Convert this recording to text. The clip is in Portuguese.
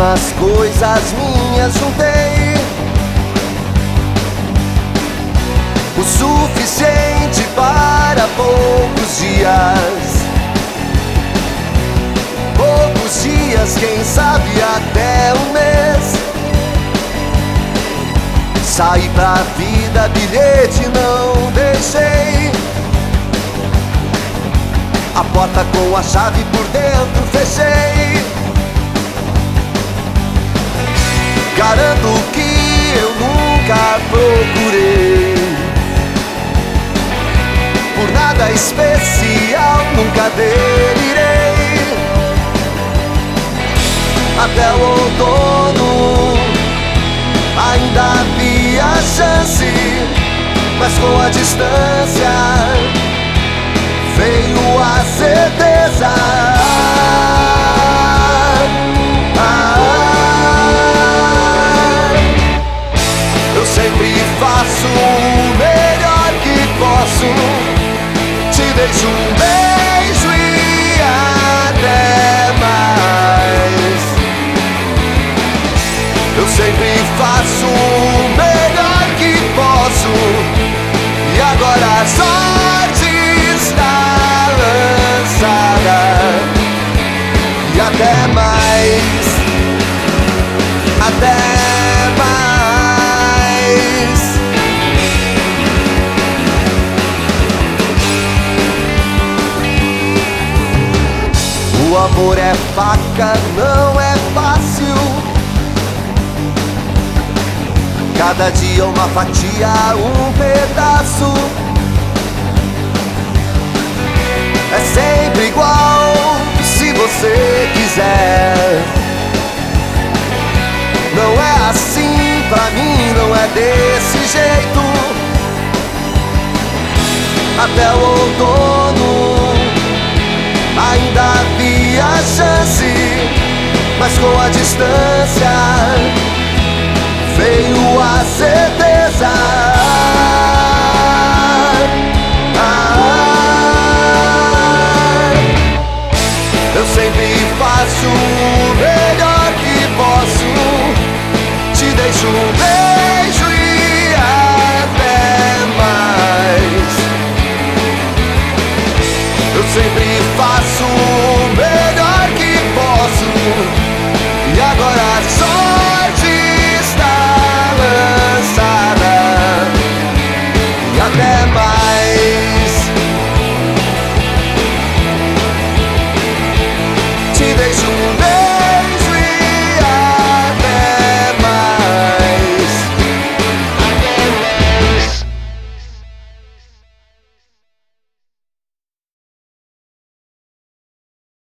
Algumas coisas minhas juntei, o suficiente para poucos dias. Poucos dias, quem sabe até um mês. Saí pra vida, bilhete não deixei. A porta com a chave por dentro fechei. Garanto que eu nunca procurei por nada especial, nunca delirei. Até o outono ainda havia chance, mas com a distância veio a certeza. Eu sempre faço o melhor que posso. Te deixo um beijo e até mais. Eu sempre faço o melhor que posso, e agora a sorte está lançada. E até mais, até mais. O amor é faca, não é fácil. Cada dia uma fatia, um pedaço. É sempre igual, se você quiser. Não é assim, pra mim não é desse jeito. Até o outono ainda havia chance, mas com a distância veio a certeza.